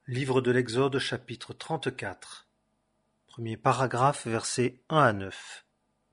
Livre de l'Exode chapitre 34. Premier paragraphe versets 1 à 9.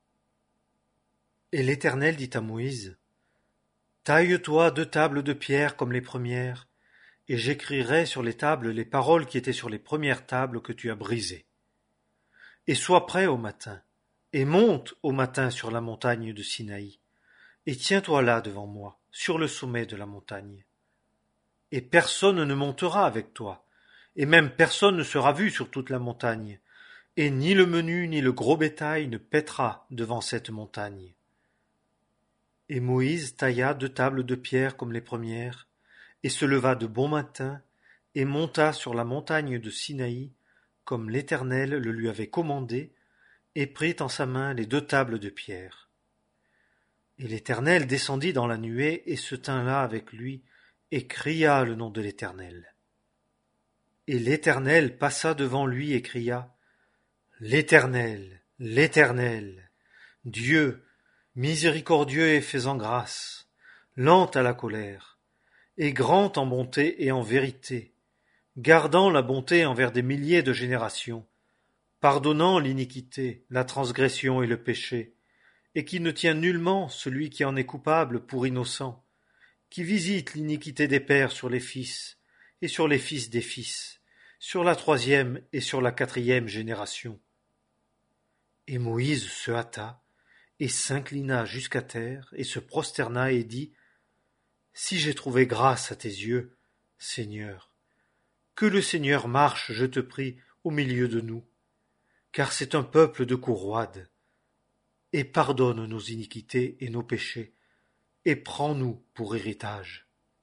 Et l'Éternel dit à Moïse: Taille-toi 2 tables de pierre comme les premières, et j'écrirai sur les tables les paroles qui étaient sur les premières tables que tu as brisées. Et sois prêt au matin, et monte au matin sur la montagne de Sinaï, et tiens-toi là devant moi, sur le sommet de la montagne. Et personne ne montera avec toi, et même personne ne sera vu sur toute la montagne, et ni le menu ni le gros bétail ne paîtra devant cette montagne. Et Moïse tailla 2 tables de pierre comme les premières, et se leva de bon matin, et monta sur la montagne de Sinaï, comme l'Éternel le lui avait commandé, et prit en sa main les 2 tables de pierre. Et l'Éternel descendit dans la nuée, et se tint là avec lui, et cria le nom de l'Éternel. Et l'Éternel passa devant lui et cria: L'Éternel, l'Éternel, Dieu, miséricordieux et faisant grâce, lent à la colère, et grand en bonté et en vérité, gardant la bonté envers des milliers de générations, pardonnant l'iniquité, la transgression et le péché, et qui ne tient nullement celui qui en est coupable pour innocent, qui visite l'iniquité des pères sur les fils, et sur les fils des fils, sur la 3e et sur la 4e génération. Et Moïse se hâta, et s'inclina jusqu'à terre, et se prosterna, et dit: Si j'ai trouvé grâce à tes yeux, Seigneur, que le Seigneur marche, je te prie, au milieu de nous, car c'est un peuple de cou roide, et pardonne nos iniquités et nos péchés, et prends-nous pour héritage.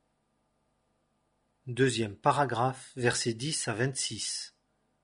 Deuxième paragraphe, versets 10 à 26.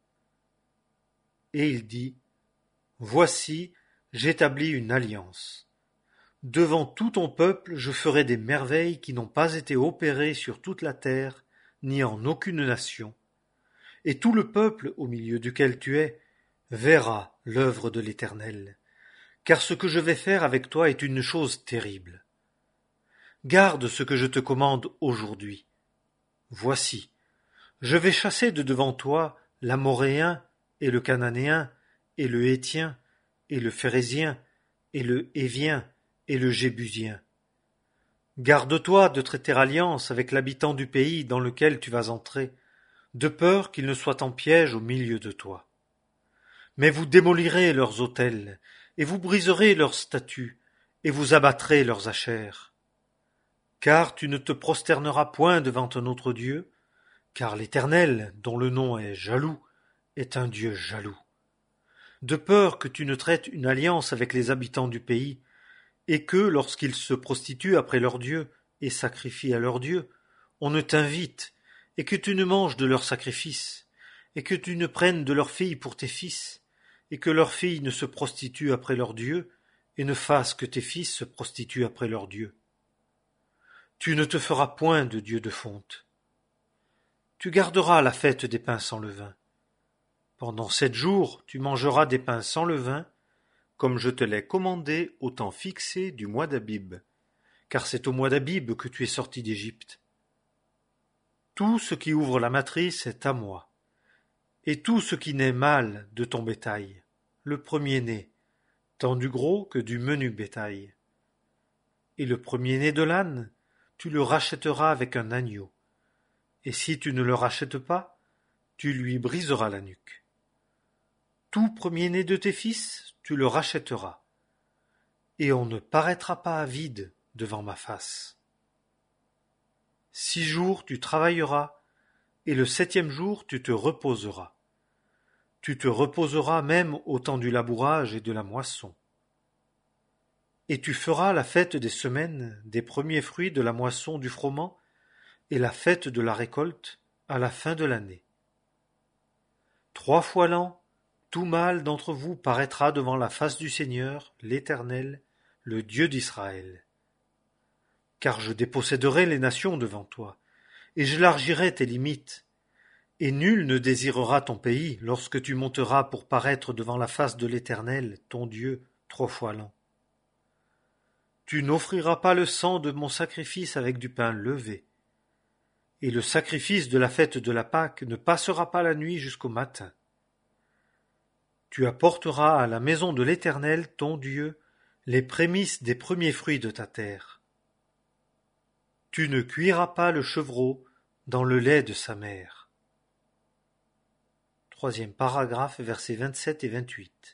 Et il dit: Voici, j'établis une alliance. Devant tout ton peuple, je ferai des merveilles qui n'ont pas été opérées sur toute la terre, ni en aucune nation. Et tout le peuple au milieu duquel tu es verra l'œuvre de l'Éternel, car ce que je vais faire avec toi est une chose terrible. Garde ce que je te commande aujourd'hui. Voici, je vais chasser de devant toi l'Amoréen et le Cananéen et le Héthien et le Phérézien et le Hévien et le Jébusien. Garde-toi de traiter alliance avec l'habitant du pays dans lequel tu vas entrer, de peur qu'il ne soit en piège au milieu de toi. Mais vous démolirez leurs autels, et vous briserez leurs statues, et vous abattrez leurs ashères. Car tu ne te prosterneras point devant un autre Dieu, car l'Éternel, dont le nom est jaloux, est un Dieu jaloux. De peur que tu ne traites une alliance avec les habitants du pays, et que, lorsqu'ils se prostituent après leur Dieu et sacrifient à leur Dieu, on ne t'invite, et que tu ne manges de leurs sacrifices, et que tu ne prennes de leurs filles pour tes fils, et que leurs filles ne se prostituent après leur Dieu, et ne fassent que tes fils se prostituent après leur Dieu. Tu ne te feras point de Dieu de fonte. Tu garderas la fête des pains sans levain. Pendant 7 jours, tu mangeras des pains sans levain, comme je te l'ai commandé au temps fixé du mois d'Abib, car c'est au mois d'Abib que tu es sorti d'Égypte. Tout ce qui ouvre la matrice est à moi, et tout ce qui naît mâle de ton bétail, le premier-né, tant du gros que du menu bétail. Et le premier-né de l'âne, tu le rachèteras avec un agneau, et si tu ne le rachètes pas, tu lui briseras la nuque. Tout premier-né de tes fils, tu le rachèteras, et on ne paraîtra pas vide devant ma face. 6 jours tu travailleras, et le 7e jour tu te reposeras. Tu te reposeras même au temps du labourage et de la moisson. Et tu feras la fête des semaines, des premiers fruits de la moisson du froment, et la fête de la récolte à la fin de l'année. 3 fois l'an, tout mâle d'entre vous paraîtra devant la face du Seigneur, l'Éternel, le Dieu d'Israël. Car je déposséderai les nations devant toi, et j'élargirai tes limites, et nul ne désirera ton pays lorsque tu monteras pour paraître devant la face de l'Éternel, ton Dieu, 3 fois l'an. Tu n'offriras pas le sang de mon sacrifice avec du pain levé. et le sacrifice de la fête de la Pâque ne passera pas la nuit jusqu'au matin. Tu apporteras à la maison de l'Éternel, ton Dieu, les prémices des premiers fruits de ta terre. Tu ne cuiras pas le chevreau dans le lait de sa mère. Troisième paragraphe, versets 27 et 28.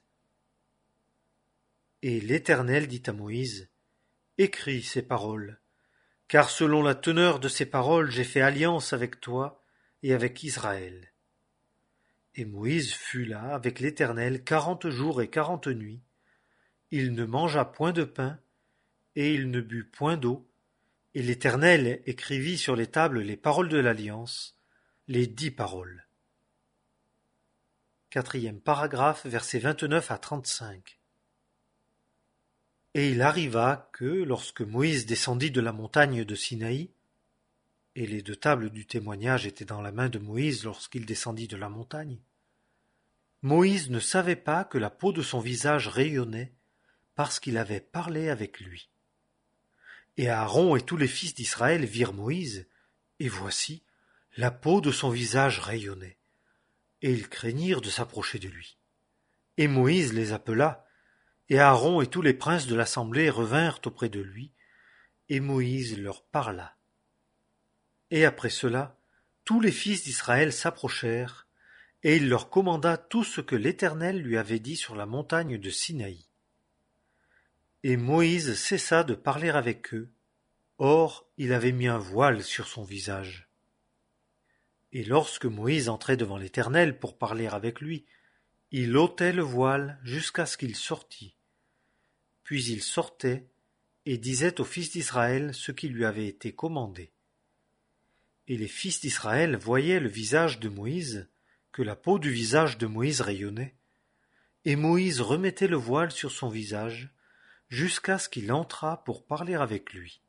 Et l'Éternel dit à Moïse, « Écris ces paroles, car selon la teneur de ces paroles j'ai fait alliance avec toi et avec Israël. » Et Moïse fut là avec l'Éternel 40 jours et 40 nuits. Il ne mangea point de pain, et il ne but point d'eau, et l'Éternel écrivit sur les tables les paroles de l'alliance, les 10 paroles. Quatrième paragraphe, versets 29 à 35. Et il arriva que, lorsque Moïse descendit de la montagne de Sinaï, et les 2 tables du témoignage étaient dans la main de Moïse lorsqu'il descendit de la montagne, Moïse ne savait pas que la peau de son visage rayonnait parce qu'il avait parlé avec lui. Et Aaron et tous les fils d'Israël virent Moïse, et voici, la peau de son visage rayonnait, et ils craignirent de s'approcher de lui. Et Moïse les appela, et Aaron et tous les princes de l'assemblée revinrent auprès de lui, et Moïse leur parla. Et après cela, tous les fils d'Israël s'approchèrent, et il leur commanda tout ce que l'Éternel lui avait dit sur la montagne de Sinaï. Et Moïse cessa de parler avec eux, or il avait mis un voile sur son visage. Et lorsque Moïse entrait devant l'Éternel pour parler avec lui, il ôtait le voile jusqu'à ce qu'il sortît. Puis il sortait et disait aux fils d'Israël ce qui lui avait été commandé. Et les fils d'Israël voyaient le visage de Moïse, que la peau du visage de Moïse rayonnait, et Moïse remettait le voile sur son visage, jusqu'à ce qu'il entrât pour parler avec lui.